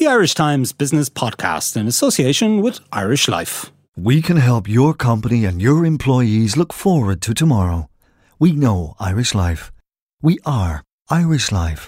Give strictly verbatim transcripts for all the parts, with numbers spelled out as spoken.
the Irish Times Business Podcast in association with Irish Life. We can help your company and your employees look forward to tomorrow. We know Irish Life. We are Irish Life.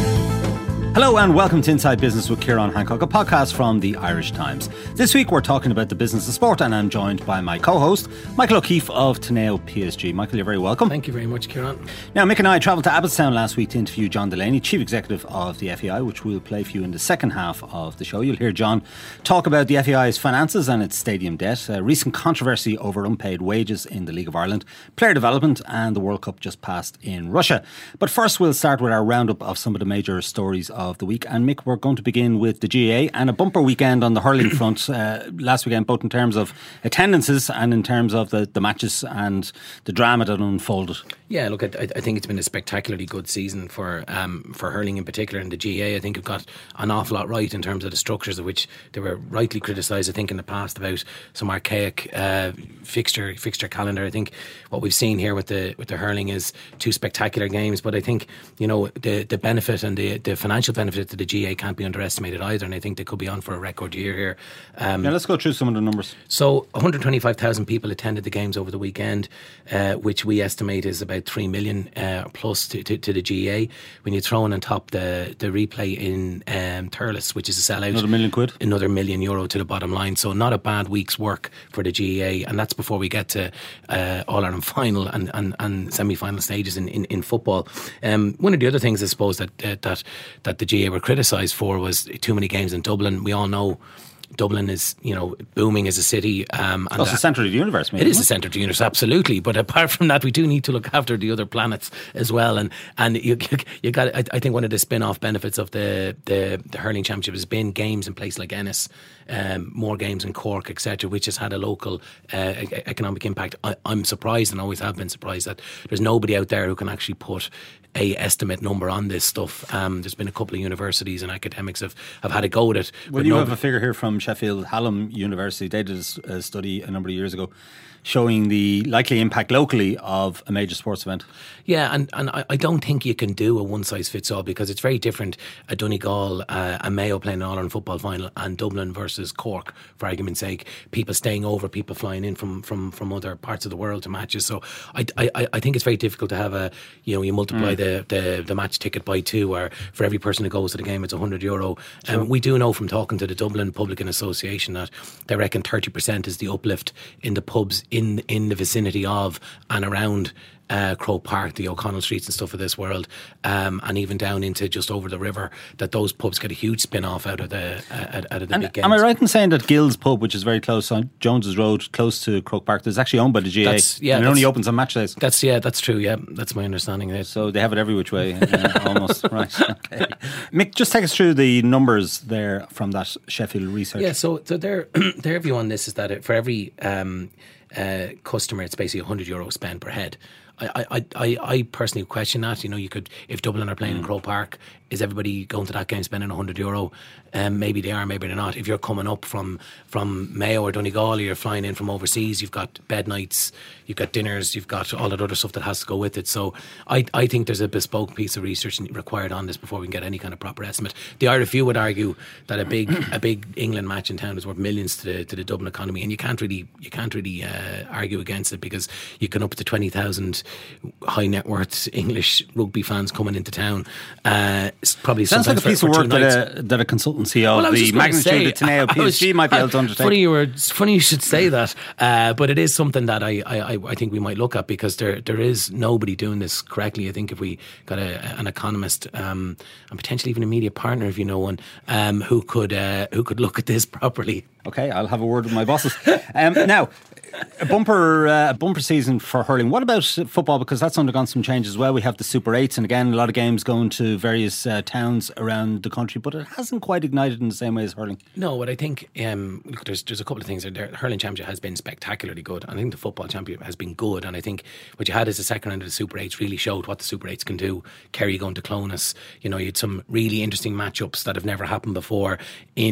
Hello and welcome to Inside Business with Ciarán Hancock, a podcast from the Irish Times. This week we're talking about the business of sport and I'm joined by my co-host, Michael O'Keefe of Teneo P S G. Michael, you're very welcome. Thank you very much, Ciarán. Now, Mick and I travelled to Abbottstown last week to interview John Delaney, Chief Executive of the F A I, which we'll play for you in the second half of the show. You'll hear John talk about the F A I's finances and its stadium debt, a recent controversy over unpaid wages in the League of Ireland, player development and the World Cup just passed in Russia. But first we'll start with our roundup of some of the major stories of the week. And Mick, we're going to begin with the G A A and a bumper weekend on the hurling front uh, last weekend, both in terms of attendances and in terms of the, the matches and the drama that unfolded. Yeah, look, I, I think it's been a spectacularly good season for um, for hurling in particular, and the G A A I think have got an awful lot right in terms of the structures of which they were rightly criticised, I think, in the past about some archaic uh, fixture fixture calendar. I think what we've seen here with the with the hurling is two spectacular games, but I think, you know, the the benefit and the, the financial benefit to the G A A can't be underestimated either, and I think they could be on for a record year here. Um, yeah, let's go through some of the numbers. So one hundred twenty-five thousand people attended the games over the weekend, uh, which we estimate is about three million uh, plus to, to, to the G A A. When you throw in on top the, the replay in um, Thurles, which is a sellout, another million quid, another million euro to the bottom line. So not a bad week's work for the G A A, and that's before we get to uh, All Ireland final and, and, and semi-final stages in, in, in football. Um, one of the other things I suppose that uh, that that the G A A were criticised for was too many games in Dublin. We all know Dublin is, you know, booming as a city. Um, and it's the centre of the universe, maybe. It is the centre of the universe, absolutely. But apart from that, we do need to look after the other planets as well. And and you, you got, I, I think one of the spin-off benefits of the, the, the hurling championship has been games in places like Ennis, um, more games in Cork, et cetera, which has had a local uh, economic impact. I, I'm surprised, and always have been surprised, that there's nobody out there who can actually put a estimate number on this stuff. Um, there's been a couple of universities and academics have, have had a go at it. Well, you have a figure here from Sheffield Hallam University. They did a study a number of years ago showing the likely impact locally of a major sports event. Yeah, and, and I, I don't think you can do a one-size-fits-all, because it's very different. A Donegal, uh, a Mayo playing an All-Ireland football final, and Dublin versus Cork, for argument's sake. People staying over, people flying in from, from, from other parts of the world to matches. So I, I, I think it's very difficult to have a, you know, you multiply mm. the, the, the match ticket by two, or for every person who goes to the game it's one hundred euro. Sure. Um, we do know from talking to the Dublin Publican Association that they reckon thirty percent is the uplift in the pubs in in the vicinity of and around Uh, Croke Park, the O'Connell Streets and stuff of this world, um, and even down into just over the river, that those pubs get a huge spin-off out of the uh, out of the and big games. Am I right in saying that Gill's Pub, which is very close on Jones's Road, close to Croke Park, is actually owned by the G A A? That's, yeah, and it only opens on match days? That's yeah, that's true. Yeah, that's my understanding. So they have it every which way, uh, almost. Right. Okay. Mick, just take us through the numbers there from that Sheffield research. Yeah. So, so their their view on this is that it, for every um, uh, customer, it's basically one hundred euro spent per head. I, I, I, I personally question that. You know, you could, if Dublin are playing mm. in Croke Park, is everybody going to that game spending one hundred euro? Um, maybe they are, maybe they're not. If you're coming up from, from Mayo or Donegal, or you're flying in from overseas, you've got bed nights, you've got dinners, you've got all that other stuff that has to go with it. So I, I think there's a bespoke piece of research required on this before we can get any kind of proper estimate. The Irish View would argue that a big a big England match in town is worth millions to the to the Dublin economy, and you can't really you can't really uh, argue against it, because you can up to twenty thousand high net worth English rugby fans coming into town. Uh, it's probably sounds like a piece for, of for work that a, that a consultancy of well, the magnitude of Teneo P S G might be able to undertake. Funny you were funny you should say that, uh, but it is something that I, I, I think we might look at, because there there is nobody doing this correctly. I think if we got a, an economist um, and potentially even a media partner, if you know one, um, who could uh, who could look at this properly. Okay, I'll have a word with my bosses. Um, now, a bumper uh, bumper season for hurling. What about football? Because that's undergone some change as well. We have the Super eights, and again, a lot of games going to various uh, towns around the country, but it hasn't quite ignited in the same way as hurling. No, but I think um, look, there's there's a couple of things there. The hurling championship has been spectacularly good. I think the football championship has been good, and I think what you had is the second round of the Super eights really showed what the Super eights can do. Kerry going to Clonus, you know, you had some really interesting matchups that have never happened before in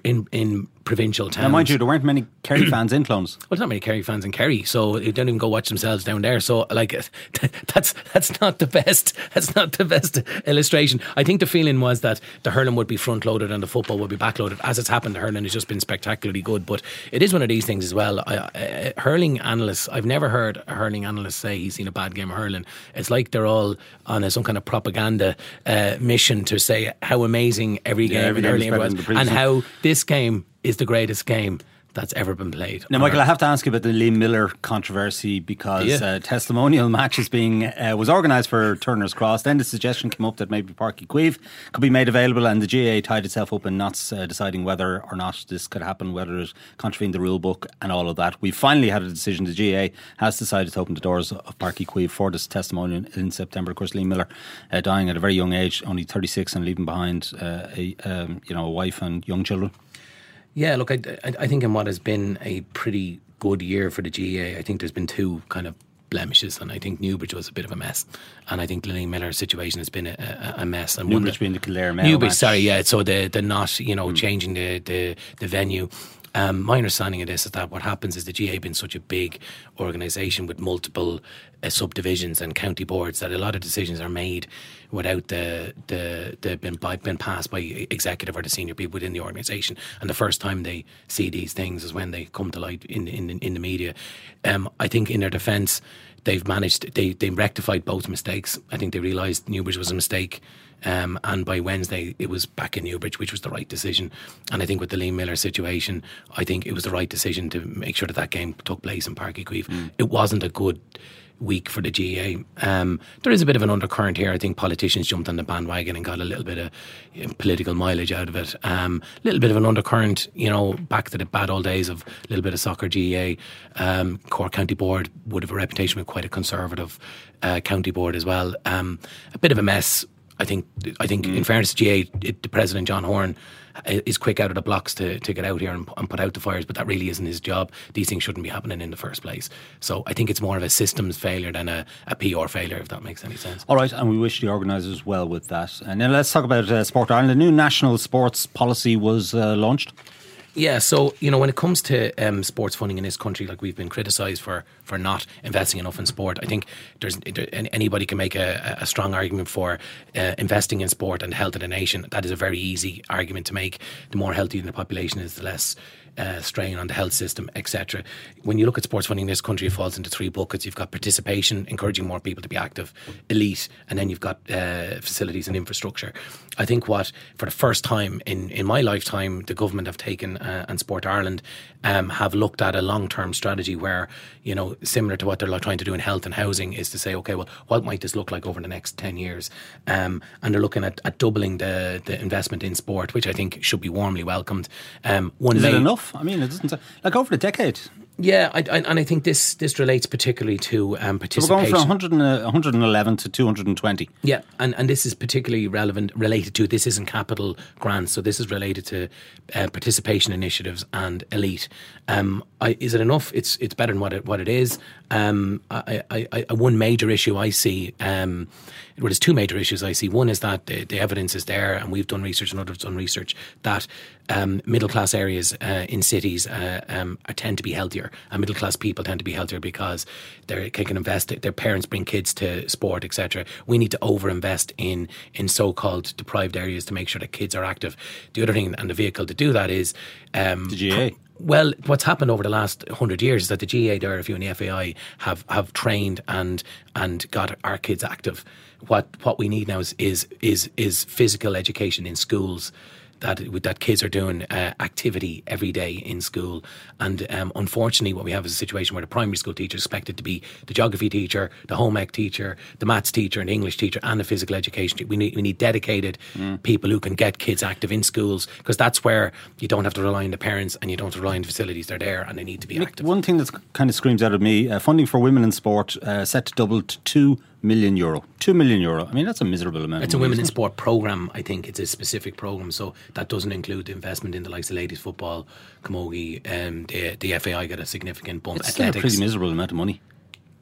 in in provincial towns. Now, mind you, there weren't many Kerry fans in Clones. Well, there's not many Kerry fans in Kerry, so they don't even go watch themselves down there. So, like, that's that's not the best. That's not the best illustration. I think the feeling was that the hurling would be front loaded and the football would be back loaded. As it's happened, the hurling has just been spectacularly good. But it is one of these things as well. I, I, hurling analysts, I've never heard a hurling analyst say he's seen a bad game of hurling. It's like they're all on a, some kind of propaganda uh, mission to say how amazing every game yeah, every in hurling was, and how this game is the greatest game that's ever been played. Now, Michael, I have to ask you about the Liam Miller controversy, because yeah. uh, testimonial matches being uh, was organised for Turner's Cross. Then the suggestion came up that maybe Páirc Uí Chaoimh could be made available, and the G A A tied itself up in knots uh, deciding whether or not this could happen, whether it contravened the rule book and all of that. We finally had a decision. The G A A has decided to open the doors of Páirc Uí Chaoimh for this testimonial in September. Of course, Liam Miller uh, dying at a very young age, only thirty-six, and leaving behind uh, a um, you know a wife and young children. Yeah, look, I, I think in what has been a pretty good year for the G A A, I think there's been two kind of blemishes, and I think Newbridge was a bit of a mess, and I think the Liam Miller situation has been a, a, a mess. And Newbridge being the Kildare Mayo Newbridge, match. sorry, yeah. So the the not you know mm. changing the the the venue. Um, my understanding of this is that what happens is the G A A being such a big organisation with multiple uh, subdivisions and county boards, that a lot of decisions are made without the the, the been, by, been passed by executive or the senior people within the organisation. And the first time they see these things is when they come to light in in, in the media. Um, I think in their defence, they've managed, they, they rectified both mistakes. I think they realised Newbridge was a mistake. Um, and by Wednesday it was back in Newbridge, which was the right decision. And I think with the Liam Miller situation, I think it was the right decision to make sure that that game took place in Páirc Uí Chaoimh. Mm. It wasn't a good week for the G A A. Um, there is a bit of an undercurrent here. I think politicians jumped on the bandwagon and got a little bit of you know, political mileage out of it. A um, little bit of an undercurrent, you know, back to the bad old days of a little bit of soccer G A A. Um, Cork County Board would have a reputation with quite a conservative uh, county board as well. Um, a bit of a mess. I think, I think, mm. in fairness to G A A, it, the president John Horan is quick out of the blocks to, to get out here and, and put out the fires, but that really isn't his job. These things shouldn't be happening in the first place. So I think it's more of a systems failure than a, a P R failure, if that makes any sense. All right, and we wish the organisers well with that. And then let's talk about uh, Sport Ireland. The new national sports policy was uh, launched. Yeah, so, you know, when it comes to um, sports funding in this country, like we've been criticised for, for not investing enough in sport, I think there's there, anybody can make a, a strong argument for uh, investing in sport and health of the nation. That is a very easy argument to make. The more healthy the population is, the less uh, strain on the health system, et cetera. When you look at sports funding in this country, it falls into three buckets. You've got participation, encouraging more people to be active, elite, and then you've got uh, facilities and infrastructure. I think what, for the first time in, in my lifetime, the government have taken uh, and Sport Ireland um, have looked at a long-term strategy where, you know, similar to what they're trying to do in health and housing, is to say, okay, well, what might this look like over the next ten years? Um, and they're looking at, at doubling the, the investment in sport, which I think should be warmly welcomed. Um, one Is may, it enough? I mean, it doesn't, like over a decade. Yeah, I, I, and I think this this relates particularly to um, participation. So we're going from one hundred, uh, one hundred eleven to two hundred twenty. Yeah, and, and this is particularly relevant, related to, this isn't capital grants, so this is related to uh, participation initiatives and elite. Um, I, is it enough? It's it's better than what it, what it is. Um, I, I, I, one major issue I see, um, well, there's two major issues I see. One is that the, the evidence is there, and we've done research and others done research, that um, middle class areas uh, in cities uh, um, are, tend to be healthier, and middle class people tend to be healthier because they can invest. Their parents bring kids to sport, et cetera. We need to overinvest in in so-called deprived areas to make sure that kids are active. The other thing, and the vehicle to do that, is um, the G A A. Well, what's happened over the last hundred years is that the G A A, the R F U and the F A I have, have trained and and got our kids active. What what we need now is is is, is physical education in schools. That that kids are doing uh, activity every day in school, and um, unfortunately, what we have is a situation where the primary school teacher is expected to be the geography teacher, the home ec teacher, the maths teacher, and the English teacher, and the physical education teacher. We need we need dedicated mm. people who can get kids active in schools, because that's where you don't have to rely on the parents and you don't have to rely on the facilities. They're there and they need to be Nick, active. One thing that kind of screams out at me: uh, funding for women in sport uh, set to double to two million euro. Two million euro. I mean, that's a miserable amount. It's a women in sport programme. I think it's a specific programme, so that doesn't include the investment in the likes of ladies football, camogie, um, the, the F A I got a significant bump. It's still a pretty miserable amount of money.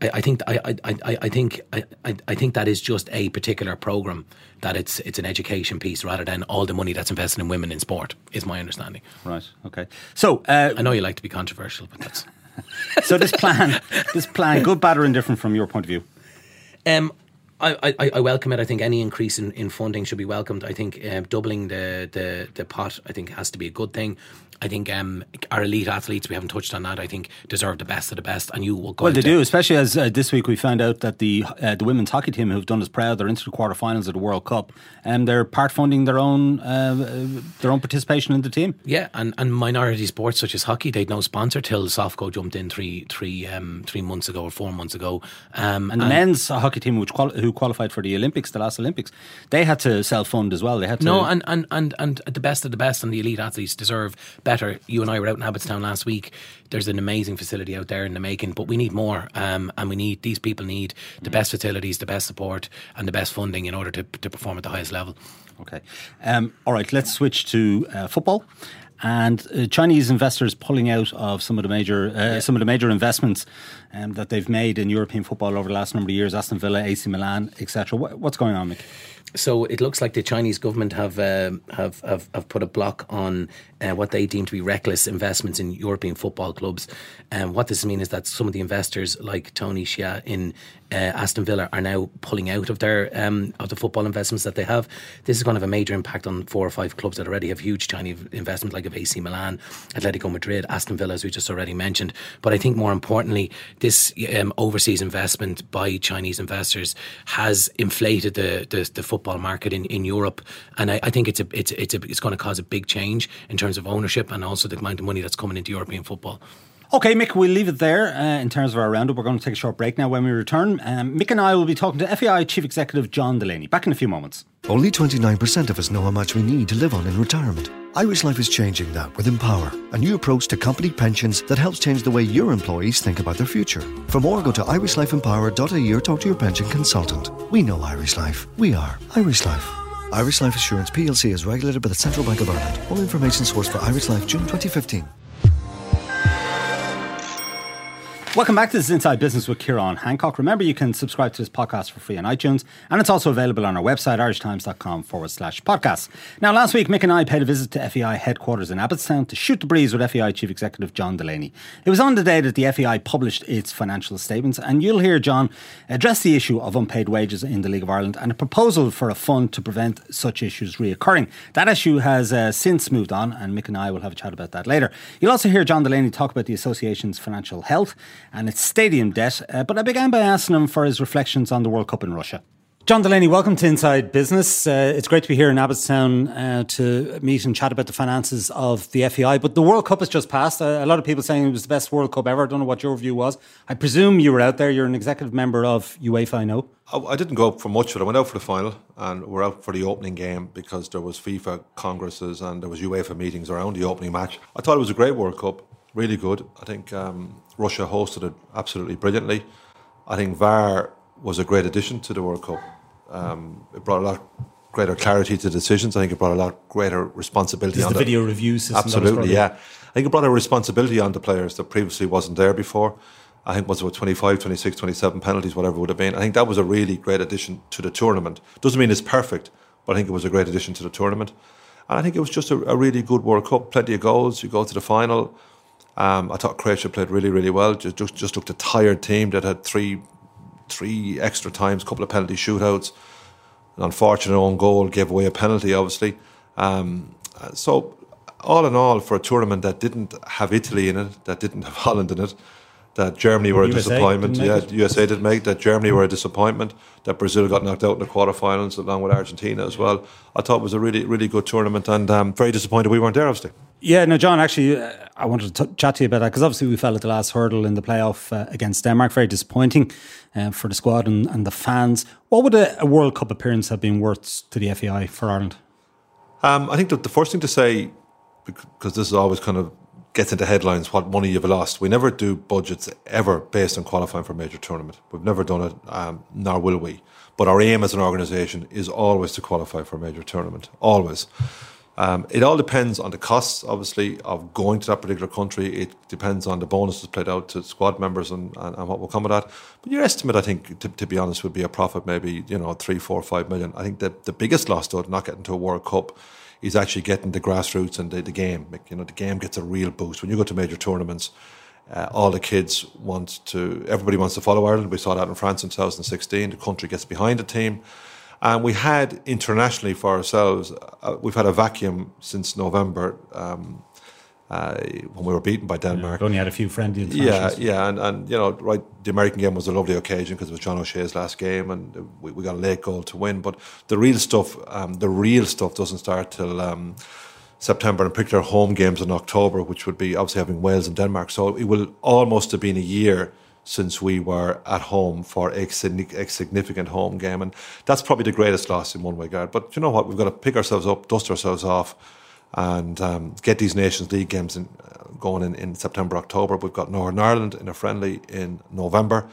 I, I think I, I, I, I think I, I think that is just a particular programme, that it's it's an education piece rather than all the money that's invested in women in sport, is my understanding. Right, okay. So uh, I know you like to be controversial, but that's so this plan this plan, good, bad or indifferent from your point of view? Um I, I, I welcome it. I think any increase in, in funding should be welcomed. I think uh, doubling the, the, the pot, I think, has to be a good thing. I think um, our elite athletes, we haven't touched on that, I think deserve the best of the best, and you will go. Well, they do, especially as uh, this week we found out that the uh, the women's hockey team, who've done us proud, they're into the quarterfinals of the World Cup, and they're part funding their own uh, their own participation in the team. Yeah, and, and minority sports such as hockey, they'd no sponsor till Sofco jumped in three three um, three months ago or four months ago. Um, and the and men's hockey team, which quali- who qualified for the Olympics, the last Olympics, they had to self fund as well. They had to no, and, and and and the best of the best, and the elite athletes deserve better. You and I were out in Abbottstown last week. There's an amazing facility out there in the making, but we need more, um, and we need these people need the best facilities, the best support, and the best funding in order to, to perform at the highest level. Okay, um, all right. Let's switch to uh, football. And uh, Chinese investors pulling out of some of the major uh, yeah. some of the major investments um, that they've made in European football over the last number of years. Aston Villa, A C Milan, et cetera. What, what's going on, Mick? So it looks like the Chinese government have um, have, have have put a block on uh, what they deem to be reckless investments in European football clubs. And um, what this means is that some of the investors, like Tony Xia in uh, Aston Villa, are now pulling out of their um, of the football investments that they have. This is going to have a major impact on four or five clubs that already have huge Chinese investments, like of A C Milan, Atletico Madrid, Aston Villa, as we just already mentioned. But I think more importantly, this um, overseas investment by Chinese investors has inflated the the, the football market in, in Europe, and I, I think it's a it's it's a, it's going to cause a big change in terms of ownership and also the amount of money that's coming into European football. Okay, Mick, we'll leave it there uh, in terms of our roundup. We're going to take a short break now. When we return, um, Mick and I will be talking to F A I Chief Executive John Delaney. Back in a few moments. Only twenty-nine percent of us know how much we need to live on in retirement. Irish Life is changing that with Empower, a new approach to company pensions that helps change the way your employees think about their future. For more, go to irish life empower dot I E or talk to your pension consultant. We know Irish Life. We are Irish Life. Irish Life Assurance P L C is regulated by the Central Bank of Ireland. All information sourced for Irish Life, June twenty fifteen. Welcome back to This Inside Business with Ciarán Hancock. Remember, you can subscribe to this podcast for free on iTunes, and it's also available on our website, irishtimes.com forward slash podcasts. Now, last week, Mick and I paid a visit to F E I headquarters in Abbottstown to shoot the breeze with F E I Chief Executive John Delaney. It was on the day that the F E I published its financial statements, and you'll hear John address the issue of unpaid wages in the League of Ireland and a proposal for a fund to prevent such issues reoccurring. That issue has uh, since moved on, and Mick and I will have a chat about that later. You'll also hear John Delaney talk about the association's financial health and its stadium debt, uh, but I began by asking him for his reflections on the World Cup in Russia. John Delaney, welcome to Inside Business. Uh, it's great to be here in Abbottstown uh, to meet and chat about the finances of the F E I. But the World Cup has just passed. Uh, a lot of people saying it was the best World Cup ever. I don't know what your view was. I presume you were out there. You're an executive member of UEFA, I know. I, I didn't go up for much of it. I went out for the final, and we're out for the opening game because there was FIFA congresses and there was UEFA meetings around the opening match. I thought it was a great World Cup. Really good. I think um, Russia hosted it absolutely brilliantly. I think V A R was a great addition to the World Cup. Um, it brought a lot greater clarity to decisions. I think it brought a lot greater responsibility this on the, the video review system. Absolutely, yeah. I think it brought a responsibility on the players that previously wasn't there before. I think was it twenty-five, twenty-six, twenty-seven penalties, whatever it would have been. I think that was a really great addition to the tournament. Doesn't mean it's perfect, but I think it was a great addition to the tournament. And I think it was just a, a really good World Cup. Plenty of goals. You go to the final. Um, I thought Croatia played really, really well. Just, just, just looked a tired team that had three, three extra times, a couple of penalty shootouts. An unfortunate own goal, gave away a penalty, obviously. Um, so, all in all, for a tournament that didn't have Italy in it, that didn't have Holland in it, that Germany were a U S A disappointment. Yeah, it. U S A didn't make it. That Germany were a disappointment. That Brazil got knocked out in the quarterfinals along with Argentina as well. I thought it was a really, really good tournament, and um, very disappointed we weren't there, obviously. Yeah, no, John, actually, uh, I wanted to t- chat to you about that because obviously we fell at the last hurdle in the playoff uh, against Denmark. Very disappointing uh, for the squad and, and the fans. What would a, a World Cup appearance have been worth to the F E I for Ireland? Um, I think that the first thing to say, because this is always kind of gets into headlines, what money you've lost. We never do budgets ever based on qualifying for a major tournament. We've never done it, um, nor will we. But our aim as an organisation is always to qualify for a major tournament. Always. Um, it all depends on the costs, obviously, of going to that particular country. It depends on the bonuses played out to squad members and, and, and what will come of that. But your estimate, I think, to, to be honest, would be a profit maybe, you know, three, four, five million. I think the, the biggest loss, though, not getting to a World Cup, is actually getting the grassroots and the, the game. You know, the game gets a real boost. When you go to major tournaments, uh, all the kids want to, everybody wants to follow Ireland. We saw that in France in two thousand sixteen. The country gets behind the team. And we had internationally for ourselves, uh, we've had a vacuum since November um, uh, when we were beaten by Denmark. Yeah, only had a few friendly Yeah, yeah, and, and you know, right, the American game was a lovely occasion because it was John O'Shea's last game, and we, we got a late goal to win. But the real stuff, um, the real stuff doesn't start till um, September, in particular home games in October, which would be obviously having Wales and Denmark. So it will almost have been a year since we were at home for a significant home game. And that's probably the greatest loss in one regard. But you know what? We've got to pick ourselves up, dust ourselves off, and um, get these Nations League games in, uh, going in, in September, October. We've got Northern Ireland in a friendly in November.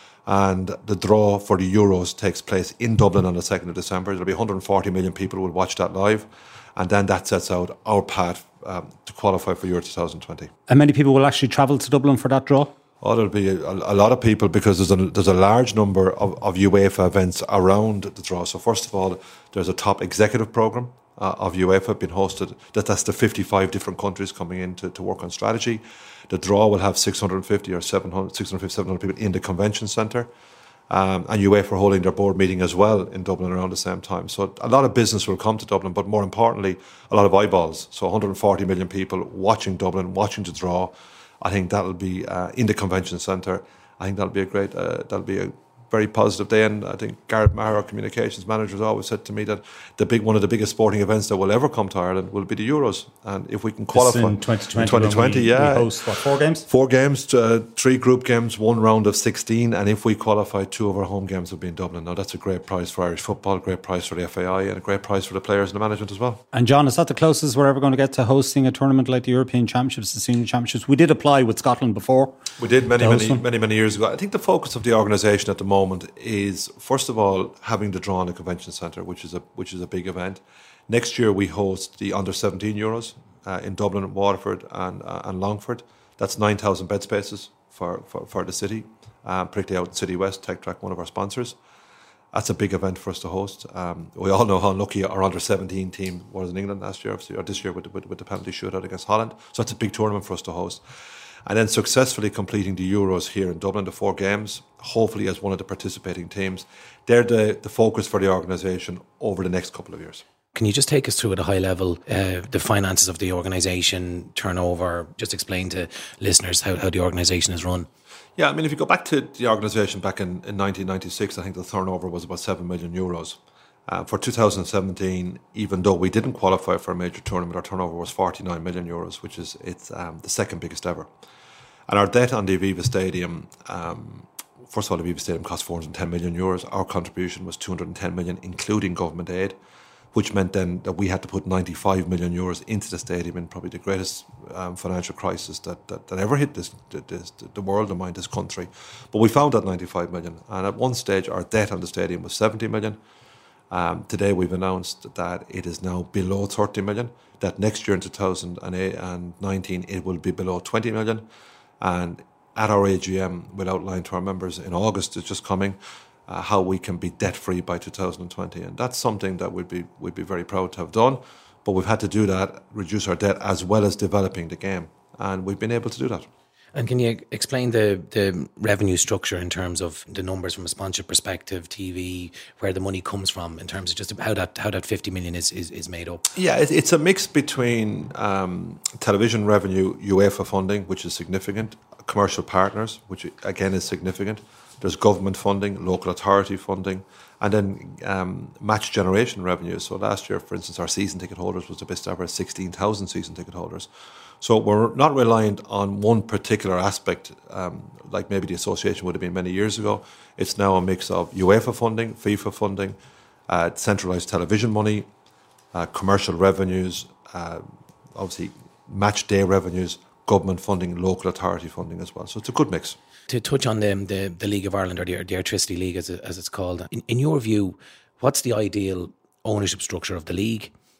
And the draw for the Euros takes place in Dublin on the second of December. There'll be one hundred forty million people who will watch that live. And then that sets out our path um, to qualify for Euro twenty twenty. And many people will actually travel to Dublin for that draw? Oh, there'll be a, a lot of people because there's a, there's a large number of, of UEFA events around the draw. So first of all, there's a top executive programme uh, of UEFA being hosted. That, that's the fifty-five different countries coming in to, to work on strategy. The draw will have six hundred fifty or seven hundred, six hundred fifty, seven hundred people in the convention centre. Um, and UEFA are holding their board meeting as well in Dublin around the same time. So a lot of business will come to Dublin, but more importantly, a lot of eyeballs. So one hundred forty million people watching Dublin, watching the draw. I think that'll be uh, in the convention centre. I think that'll be a great, uh, that'll be a very positive day. And I think Gareth Maher, our communications manager, has always said to me that the big one of the biggest sporting events that will ever come to Ireland will be the Euros. And if we can qualify in twenty twenty, in twenty twenty, we, yeah, we host what, four games? Four games, uh, three group games, one round of sixteen. And if we qualify, two of our home games will be in Dublin. Now that's a great prize for Irish football, a great prize for the F A I, and a great prize for the players and the management as well. And John, is that the closest we're ever going to get to hosting a tournament like the European Championships, the Senior Championships? We did apply with Scotland before. We did many, many, many, many years ago. I think the focus of the organisation at the moment is, first of all, having the draw in the convention centre, which is a which is a big event. Next year we host the under seventeen Euros uh, in Dublin, Waterford, and uh, and Longford. That's nine thousand bed spaces for for, for the city, uh, particularly out in City West. Tech Track, one of our sponsors. That's a big event for us to host. Um, we all know how unlucky our under seventeen team was in England last year, obviously, or this year with the, with, with the penalty shootout against Holland. So that's a big tournament for us to host. And then successfully completing the Euros here in Dublin, the four games, hopefully as one of the participating teams. They're the, the focus for the organisation over the next couple of years. Can you just take us through at a high level uh, the finances of the organisation, turnover, just explain to listeners how, how the organisation is run? Yeah, I mean, if you go back to the organisation back in, in nineteen ninety-six, I think the turnover was about seven million euros. Uh, for two thousand seventeen, even though we didn't qualify for a major tournament, our turnover was forty-nine million euros, which is it's um, the second biggest ever. And our debt on the Aviva Stadium, um, first of all, the Aviva Stadium cost four hundred ten million euros. Our contribution was two hundred ten million, including government aid, which meant then that we had to put ninety-five million euros into the stadium in probably the greatest um, financial crisis that, that, that ever hit this, this the world, and mind this country. But we found that ninety-five million, and at one stage our debt on the stadium was seventy million. Um, today we've announced that it is now below thirty million, that next year in two thousand nineteen it will be below twenty million. And at our A G M, we'll outline to our members in August, it's just coming, uh, how we can be debt-free by two thousand twenty. And that's something that we'd be, we'd be very proud to have done. But we've had to do that, reduce our debt, as well as developing the game. And we've been able to do that. And can you explain the, the revenue structure in terms of the numbers from a sponsorship perspective, T V, where the money comes from, in terms of just how that how that fifty million is, is, is made up? Yeah, it, it's a mix between um, television revenue, UEFA funding, which is significant, commercial partners, which again is significant. There's government funding, local authority funding, and then um, match generation revenue. So last year, for instance, our season ticket holders was the best ever, sixteen thousand season ticket holders. So we're not reliant on one particular aspect, um, like maybe the association would have been many years ago. It's now a mix of UEFA funding, FIFA funding, uh, centralised television money, uh, commercial revenues, uh, obviously match day revenues, government funding, local authority funding as well. So it's a good mix. To touch on the the, the League of Ireland, or the, the Airtricity League as, it, as it's called, in, in your view, what's the ideal ownership structure of the league?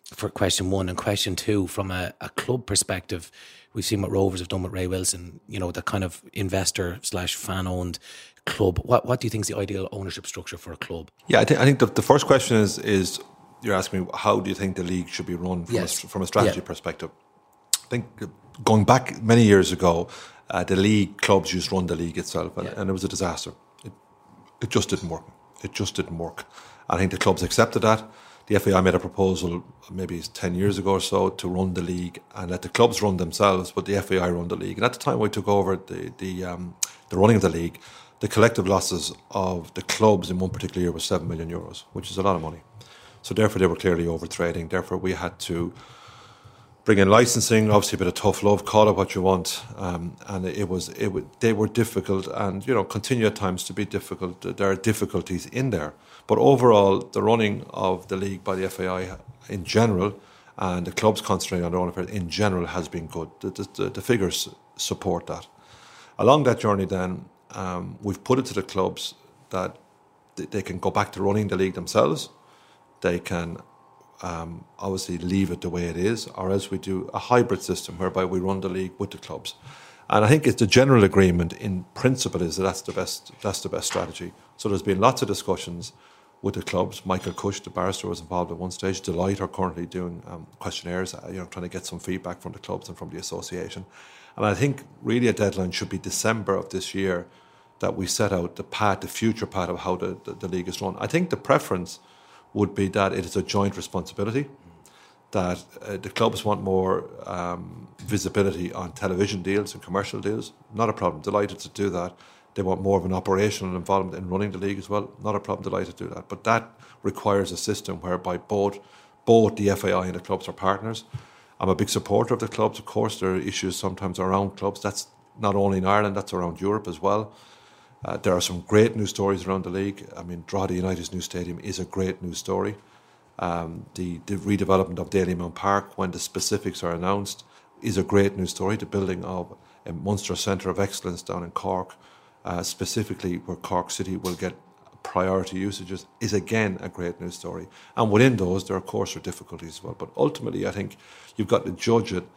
for question one. And question two, from a, a club perspective, we've seen what Rovers have done with Ray Wilson, you know, the kind of investor slash fan owned club. What what do you think is the ideal ownership structure for a club? Yeah, I think I think the, the first question is is you're asking me, how do you think the league should be run from, yes. a, from a strategy yeah. perspective? I think going back many years ago, uh, the league clubs used to run the league itself, and, yeah. and it was a disaster. It, it just didn't work. It just didn't work. I think the clubs accepted that. The F A I made a proposal maybe ten years ago or so to run the league and let the clubs run themselves, but the F A I run the league. And at the time we took over the the, um, the running of the league, the collective losses of the clubs in one particular year was seven million euros, which is a lot of money. So therefore they were clearly over trading. Therefore we had to bring in licensing, obviously a bit of tough love, call it what you want, um, and it was it was, they were difficult, and you know continue at times to be difficult. There are difficulties in there, but overall the running of the league by the F A I in general, and the clubs concentrating on their own affairs in general, has been good. The, the, the figures support that. Along that journey, then um, we've put it to the clubs that they can go back to running the league themselves. They can Um, obviously leave it the way it is, or else we do a hybrid system whereby we run the league with the clubs. And I think it's the general agreement in principle is that that's the best that's the best strategy. So there's been lots of discussions with the clubs. Michael Cush, the barrister, was involved at one stage. Deloitte are currently doing um, questionnaires, uh, you know, trying to get some feedback from the clubs and from the association. And I think really a deadline should be December of this year, that we set out the path, the future path of how the, the, the league is run. I think the preference would be that it is a joint responsibility, that uh, the clubs want more um, visibility on television deals and commercial deals. Not a problem, delighted to do that. They want more of an operational involvement in running the league as well. Not a problem, delighted to do that. But that requires a system whereby both both the F A I and the clubs are partners. I'm a big supporter of the clubs. Of course, there are issues sometimes around clubs. That's not only in Ireland, that's around Europe as well. Uh, there are some great news stories around the league. I mean, Drogheda United's new stadium is a great news story. Um, the, the redevelopment of Dalymount Park, when the specifics are announced, is a great news story. The building of a Munster Centre of Excellence down in Cork, uh, specifically where Cork City will get priority usages, is again a great news story. And within those, there of course are difficulties as well. But ultimately, I think you've got to judge it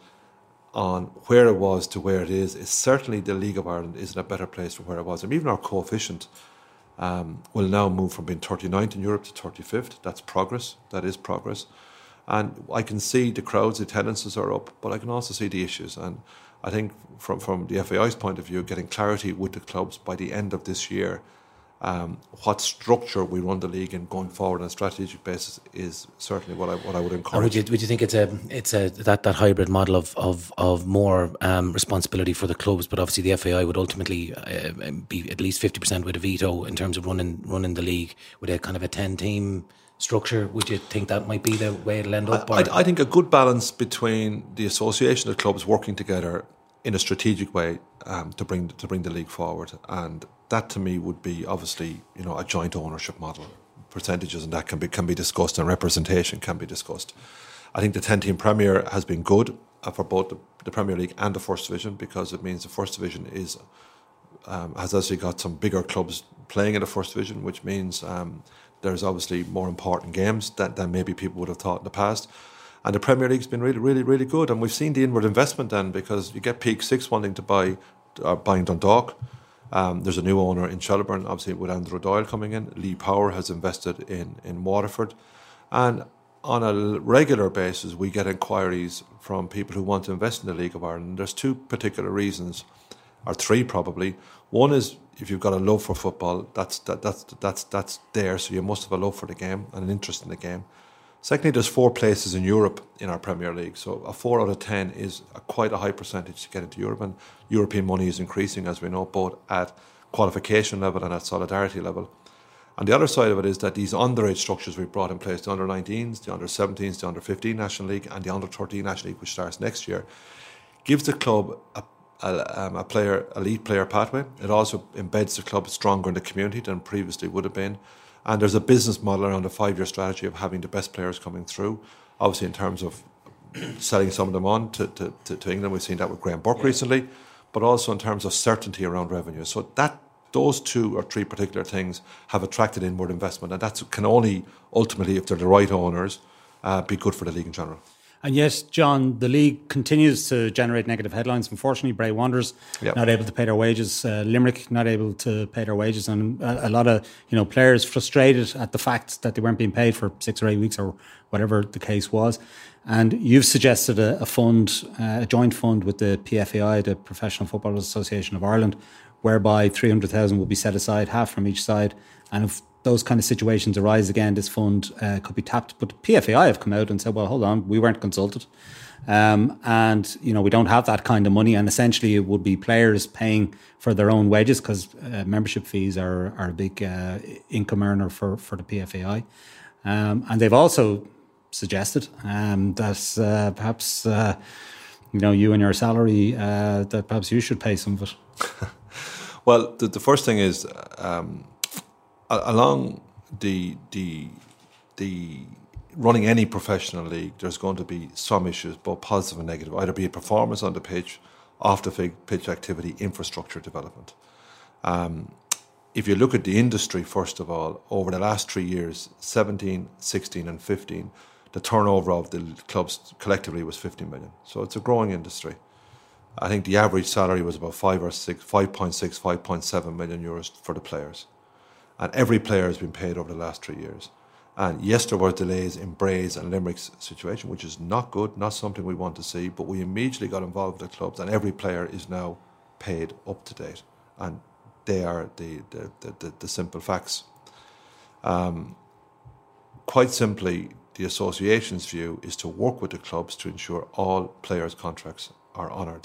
on where it was to where it is. It's certainly the League of Ireland is in a better place from where it was. And even our coefficient um, will now move from being thirty-ninth in Europe to thirty-fifth. That's progress. That is progress. And I can see the crowds, the attendances are up, but I can also see the issues. And I think from, from the F A I's point of view, getting clarity with the clubs by the end of this year, Um, what structure we run the league in going forward on a strategic basis is certainly what I what I would encourage. And would you would you think it's a it's a that, that hybrid model of of of more um, responsibility for the clubs, but obviously the F A I would ultimately uh, be at least fifty percent with a veto in terms of running running the league with a kind of a ten team structure? Would you think that might be the way it'll end up? I, I, I think a good balance between the association of clubs working together in a strategic way um, to bring to bring the league forward, and that to me would be obviously, you know, a joint ownership model. Percentages and that can be can be discussed, and representation can be discussed. I think the ten team Premier has been good uh, for both the, the Premier League and the First Division, because it means the First Division is um, has actually got some bigger clubs playing in the First Division, which means um, there's obviously more important games than, than maybe people would have thought in the past. And the Premier League's been really, really, really good, and we've seen the inward investment then, because you get Peak Six wanting to buy, uh, buying Dundalk. Um, there's a new owner in Shelbourne, obviously with Andrew Doyle coming in. Lee Power has invested in, in Waterford. And on a regular basis, we get inquiries from people who want to invest in the League of Ireland. There's two particular reasons, or three probably. One is if you've got a love for football, that's that, that's that's that's there, so you must have a love for the game and an interest in the game. Secondly, there's four places in Europe in our Premier League, so a four out of ten is a, quite a high percentage to get into Europe, and European money is increasing, as we know, both at qualification level and at solidarity level. And the other side of it is that these underage structures we've brought in place, the under nineteens, the under seventeens, the under fifteen National League, and the under thirteen National League, which starts next year, gives the club a, a, um, a player, elite player pathway. It also embeds the club stronger in the community than previously would have been. And there's a business model around a five-year strategy of having the best players coming through. Obviously, in terms of selling some of them on to, to, to, to England, we've seen that with Graham Burke yeah. recently, but also in terms of certainty around revenue. So that those two or three particular things have attracted inward investment, and that can only ultimately, if they're the right owners, uh, be good for the league in general. And yet, John, the league continues to generate negative headlines. Unfortunately, Bray Wanderers yep. not able to pay their wages. Uh, Limerick not able to pay their wages, and a, a lot of you know players frustrated at the fact that they weren't being paid for six or eight weeks or whatever the case was. And you've suggested a, a fund, uh, a joint fund with the P F A I, the Professional Footballers Association of Ireland, whereby three hundred thousand will be set aside, half from each side, and if those kind of situations arise again, this fund uh, could be tapped. But the P F A I have come out and said, well, hold on, we weren't consulted. Um, and, you know, we don't have that kind of money. And essentially it would be players paying for their own wages because uh, membership fees are, are a big uh, income earner for, for the P F A I. Um, and they've also suggested um, that uh, perhaps, uh, you know, you and your salary, uh, that perhaps you should pay some of it. Well, the, the first thing is... Um, Along the the the running any professional league, there's going to be some issues, both positive and negative. Either be it performance on the pitch, off the pitch activity, infrastructure development. Um, if you look at the industry, first of all, over the last three years, seventeen, sixteen, and fifteen, the turnover of the clubs collectively was fifty million. So it's a growing industry. I think the average salary was about five or six, five point six, five point seven million euros for the players. And every player has been paid over the last three years. And yes, there were delays in Bray's and Limerick's situation, which is not good, not something we want to see, but we immediately got involved with the clubs and every player is now paid up to date. And they are the, the, the, the, the simple facts. Um, quite simply, the association's view is to work with the clubs to ensure all players' contracts are honoured.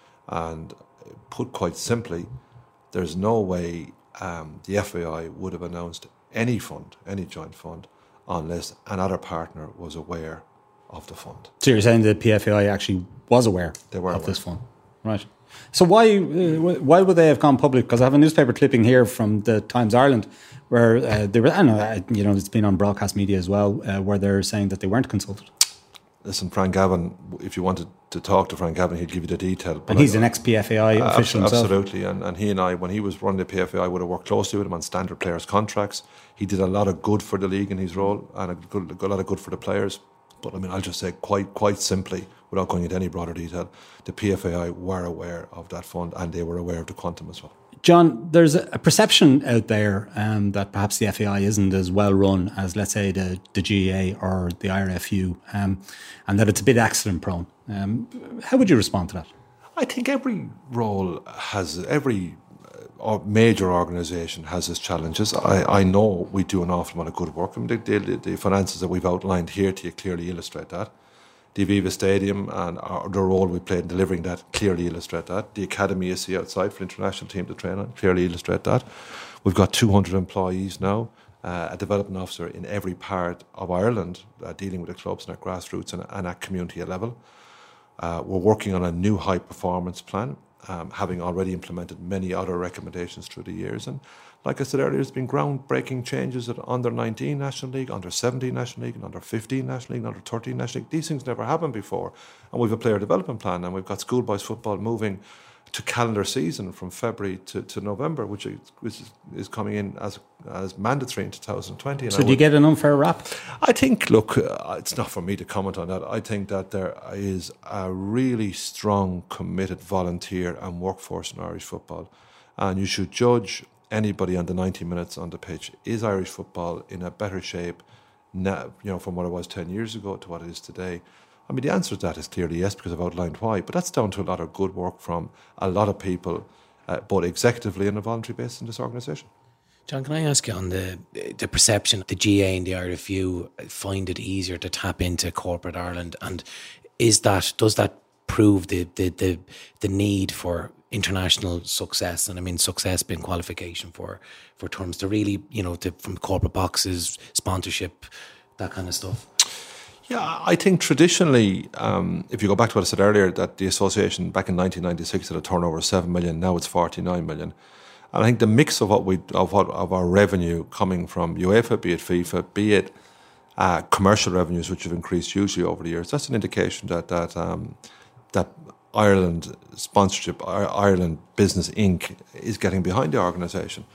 And put quite simply, there's no way Um, the F A I would have announced any fund, any joint fund, unless another partner was aware of the fund. So you're saying the P F A I actually was aware they were of aware. this fund, right? So why uh, why would they have gone public? Because I have a newspaper clipping here from the Times Ireland where uh, they were, I don't know, you know, it's been on broadcast media as well, uh, where they're saying that they weren't consulted. Listen, Frank Gavin, if you wanted to talk to Frank Gavin, he'd give you the detail. But and he's I, an ex-P F A I uh, official himself. Absolutely, and, and he and I, when he was running the P F A I, would have worked closely with him on standard players' contracts. He did a lot of good for the league in his role and a, good, a lot of good for the players. But I mean, I'll just say quite quite simply, without going into any broader detail, the P F A I were aware of that fund and they were aware of the quantum as well. John, there's a perception out there um, that perhaps the F A I isn't as well run as, let's say, the, the G A A or the I R F U, um, and that it's a bit accident prone. Um, how would you respond to that? I think every role has, every uh, major organisation has its challenges. I, I know we do an awful lot of good work. I mean, the, the, the finances that we've outlined here to you clearly illustrate that. The Aviva Stadium and our, the role we played in delivering that clearly illustrate that. The academy you see outside for the international team to train on clearly illustrate that. We've got two hundred employees now, uh, a development officer in every part of Ireland uh, dealing with the clubs and at grassroots and, and at community level. Uh, we're working on a new high performance plan, um, having already implemented many other recommendations through the years. And like I said earlier, there's been groundbreaking changes at under nineteen National League, under seventeen National League, and under fifteen National League, and under thirteen National League. These things never happened before. And we've a player development plan, and we've got schoolboys football moving to calendar season from February to, to November, which is, which is coming in as as mandatory in two thousand twenty. And so do you get an unfair rap? I think, look, uh, it's not for me to comment on that. I think that there is a really strong, committed volunteer and workforce in Irish football. And you should judge anybody on the ninety minutes on the pitch. Is Irish football in a better shape now, you know, from what it was ten years ago to what it is today? I mean, the answer to that is clearly yes, because I've outlined why. But that's down to a lot of good work from a lot of people, uh, both executively and on a voluntary basis in this organisation. John, can I ask you on the the perception the G A A and the I R F U find it easier to tap into corporate Ireland, and is that does that prove the the the, the need for international success? And I mean success being qualification for for terms to really, you know, to, from corporate boxes, sponsorship, that kind of stuff. Yeah, I think traditionally, um, if you go back to what I said earlier, that the association back in nineteen ninety-six had a turnover of seven million. Now it's forty-nine million. And I think the mix of what we of what of our revenue coming from UEFA, be it FIFA, be it uh, commercial revenues, which have increased hugely over the years, that's an indication that that um, that Ireland sponsorship, Ireland Business Incorporated is getting behind the organisation.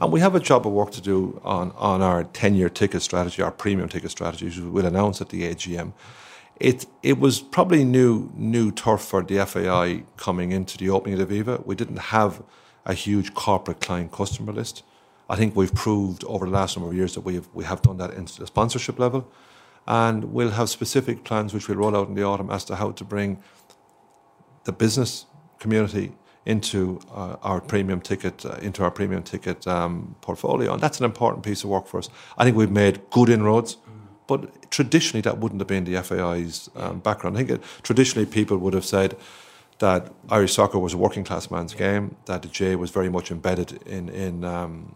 And we have a job of work to do on, on our ten-year ticket strategy, our premium ticket strategy, which we'll announce at the A G M. It it was probably new new turf for the F A I coming into the opening of the Viva. We didn't have a huge corporate client customer list. I think we've proved over the last number of years that we have, we have done that into the sponsorship level. And we'll have specific plans which we'll roll out in the autumn as to how to bring the business community into uh, our premium ticket, uh, into our premium ticket um, portfolio. And that's an important piece of work for us. I think we've made good inroads. But traditionally, that wouldn't have been the F A I's um, background. I think it, traditionally people would have said that Irish soccer was a working class man's game, that the J was very much embedded in in um,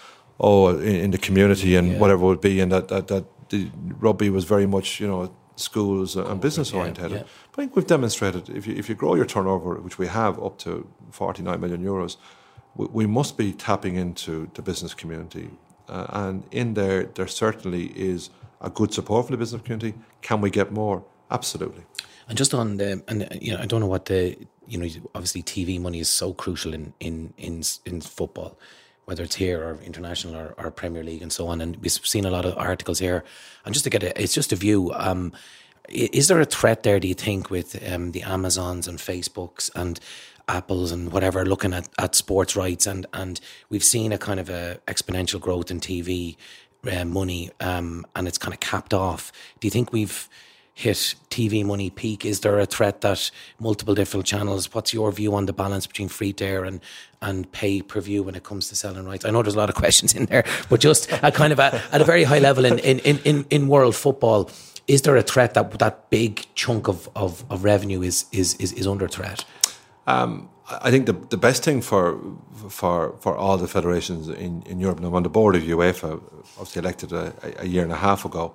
oh in, in the community and yeah. whatever it would be, and that, that that the rugby was very much, you know, schools and business oriented. Yeah, yeah. But I think we've demonstrated if you if you grow your turnover, which we have up to forty-nine million euros, we, we must be tapping into the business community, uh, and in there there certainly is a good support for the business community. Can we get more? Absolutely. And just on the, and you know, I don't know what the, you know, obviously T V money is so crucial in in in, in football, whether it's here or international or, or Premier League and so on. And we've seen a lot of articles here. And just to get a, it's just a view. Um, is there a threat there, do you think, with um, the Amazons and Facebooks and Apples and whatever looking at, at sports rights? And, and we've seen a kind of a exponential growth in T V Uh, money, um, and it's kind of capped off. Do you think we've hit T V money peak? Is there a threat that multiple different channels? What's your view on the balance between free to air and and pay per view when it comes to selling rights? I know there's a lot of questions in there, but just a kind of a, at a very high level in in, in, in world football, is there a threat that that big chunk of, of, of revenue is is is, is under threat? Um, I think the the best thing for for for all the federations in, in Europe, and I'm on the board of UEFA, obviously elected a, a year and a half ago,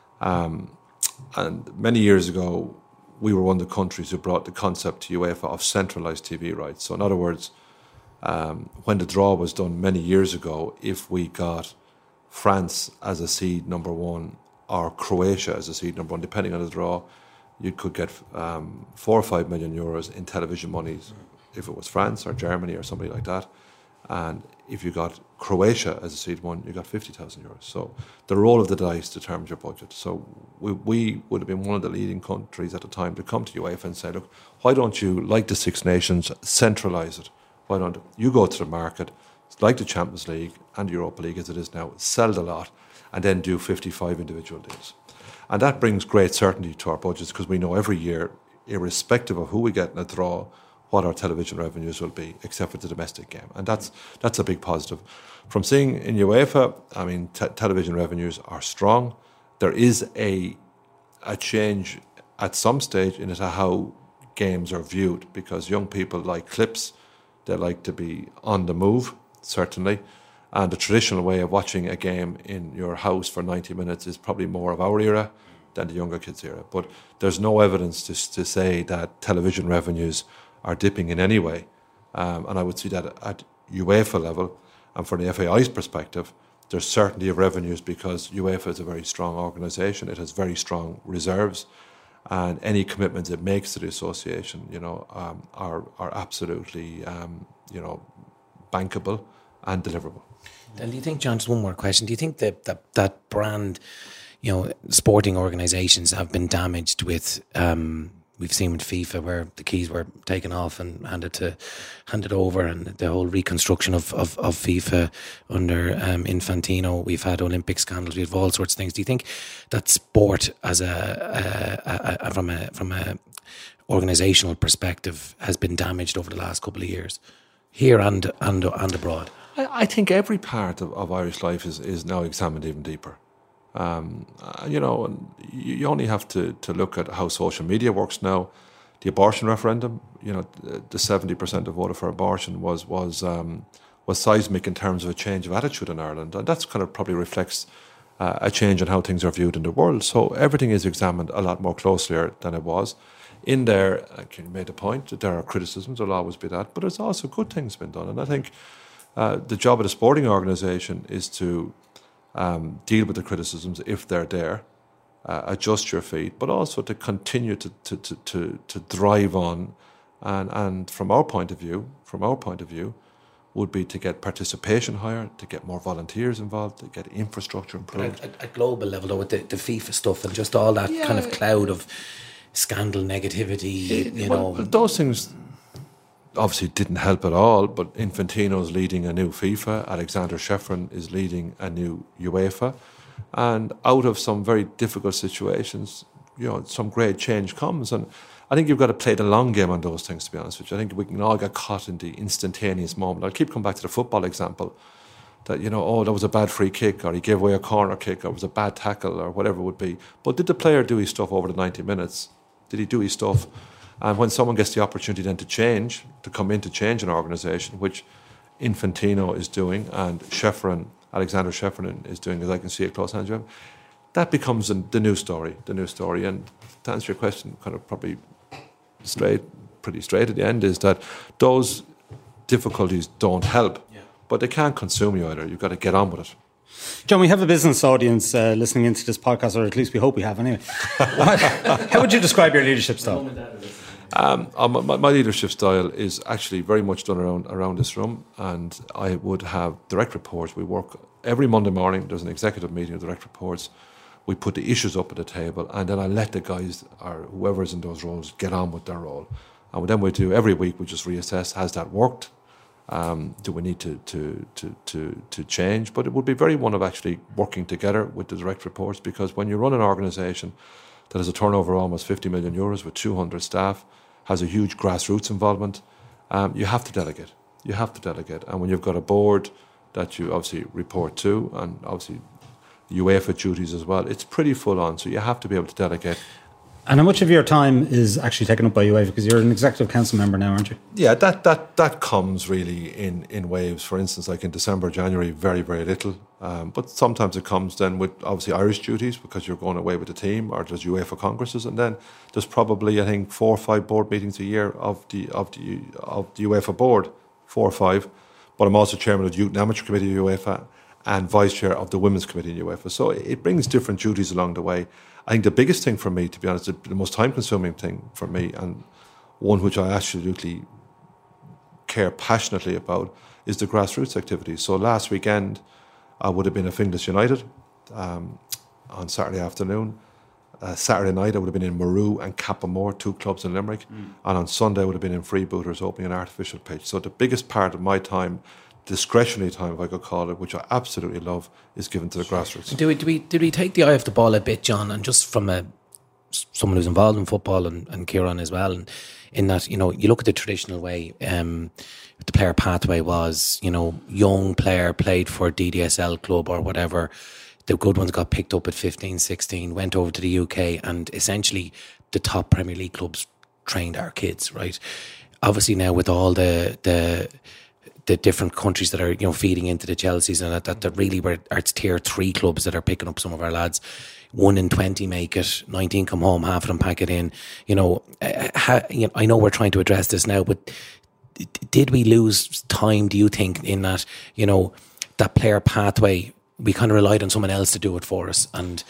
um, and many years ago, we were one of the countries who brought the concept to UEFA of centralised T V rights. So in other words, um, when the draw was done many years ago, if we got France as a seed number one or Croatia as a seed number one, depending on the draw, you could get um, four or five million euros in television monies if it was France or Germany or somebody like that. And if you got Croatia as a seed one, you got fifty thousand euros. So the roll of the dice determines your budget. So we, we would have been one of the leading countries at the time to come to UEFA and say, look, why don't you, like the Six Nations, centralise it? Why don't you go to the market, like the Champions League and the Europa League as it is now, sell the lot, and then do fifty-five individual deals. And that brings great certainty to our budgets because we know every year, irrespective of who we get in a draw, what our television revenues will be, except for the domestic game. And that's that's a big positive. From seeing in UEFA, I mean, te- television revenues are strong. There is a a change at some stage in it how games are viewed, because young people like clips, they like to be on the move, certainly. And the traditional way of watching a game in your house for ninety minutes is probably more of our era than the younger kids' era. But there's no evidence to, to say that television revenues are dipping in any way. Um, and I would see that at UEFA level, and from the F A I's perspective, there's certainty of revenues because UEFA is a very strong organisation. It has very strong reserves, and any commitments it makes to the association, you know, um, are are absolutely, um, you know, bankable and deliverable. And do you think, John, just one more question, do you think that that, that brand, you know, sporting organisations have been damaged with, um, we've seen with FIFA where the keys were taken off and handed to handed over, and the whole reconstruction of, of, of FIFA under um, Infantino. We've had Olympic scandals, we've all sorts of things. Do you think that sport as a, a, a, a from a from a organisational perspective has been damaged over the last couple of years, here and and, and abroad? I, I think every part of, of Irish life is, is now examined even deeper. Um, uh, you know, you, you only have to, to look at how social media works now. The abortion referendum, you know, the seventy percent of voted for abortion was was um, was seismic in terms of a change of attitude in Ireland, and that's kind of probably reflects uh, a change in how things are viewed in the world. So everything is examined a lot more closely than it was. In there, like you made a point, that there are criticisms, there'll always be that, but there's also good things been done, and I think uh, the job of the sporting organisation is to Um, deal with the criticisms if they're there, uh, adjust your feet, but also to continue to to, to, to to drive on, and and from our point of view, from our point of view, would be to get participation higher, to get more volunteers involved, to get infrastructure improved. At, at, at global level, though, with the, the FIFA stuff and just all that yeah. kind of cloud of scandal, negativity, it, you well, know. Those things obviously didn't help at all, but Infantino's leading a new FIFA, Alexander Shevrin is leading a new UEFA, and out of some very difficult situations, you know, some great change comes, and I think you've got to play the long game on those things, to be honest with you. I think we can all get caught in the instantaneous moment. I'll keep coming back to the football example, that, you know, oh, that was a bad free kick, or he gave away a corner kick, or it was a bad tackle, or whatever it would be. But did the player do his stuff over the ninety minutes? Did he do his stuff? And when someone gets the opportunity then to change, to come in to change an organisation, which Infantino is doing, and Shevrin, Alexander Shevrin is doing, as I can see at close hands, that becomes the new story, the new story. And to answer your question, kind of probably straight, pretty straight at the end, is that those difficulties don't help, yeah. but they can't consume you either. You've got to get on with it. John, we have a business audience uh, listening into this podcast, or at least we hope we have anyway. What, how would you describe your leadership style? Um, my, my leadership style is actually very much done around around this room, and I would have direct reports. We work every Monday morning. There's an executive meeting of direct reports. We put the issues up at the table, and then I let the guys or whoever's in those roles get on with their role. And then we do every week. We just reassess: has that worked? Um, do we need to, to to to to change? But it would be very one of actually working together with the direct reports, because when you run an organisation that has a turnover of almost fifty million euros with two hundred staff, has a huge grassroots involvement, um, you have to delegate. You have to delegate. And when you've got a board that you obviously report to, and obviously UEFA duties as well, it's pretty full on. So you have to be able to delegate. And how much of your time is actually taken up by UEFA? Because you're an executive council member now, aren't you? Yeah, that that that comes really in, in waves. For instance, like in December, January, very, very little. Um, but sometimes it comes then with obviously Irish duties, because you're going away with the team, or there's UEFA congresses, and then there's probably, I think, four or five board meetings a year of the of the of the UEFA board, four or five. But I'm also chairman of the Youth and Amateur Committee of UEFA and vice chair of the Women's Committee in UEFA. So it brings different duties along the way. I think the biggest thing for me, to be honest, the most time-consuming thing for me, and one which I absolutely care passionately about, is the grassroots activities. So last weekend, I would have been at Finglas United um, on Saturday afternoon. Uh, Saturday night, I would have been in Maru and Cappamore, two clubs in Limerick. Mm. And on Sunday, I would have been in Freebooters opening an artificial pitch. So the biggest part of my time, discretionary time, if I could call it, which I absolutely love, is given to the grassroots. Do we, do we, did we take the eye off the ball a bit, John? And just from a someone who's involved in football, and, and Kieran as well, and in that, you know, you look at the traditional way, um, the player pathway was, you know, young player played for D D S L club or whatever. The good ones got picked up at fifteen, sixteen, went over to the U K, and essentially the top Premier League clubs trained our kids, right? Obviously now with all the the the different countries that are, you know, feeding into the Chelseas and that, that, that really were, are tier three clubs that are picking up some of our lads. One in twenty make it, nineteen come home, half of them pack it in. You know, uh, how, you know, I know we're trying to address this now, but did we lose time, do you think, in that, you know, that player pathway, we kind of relied on someone else to do it for us? And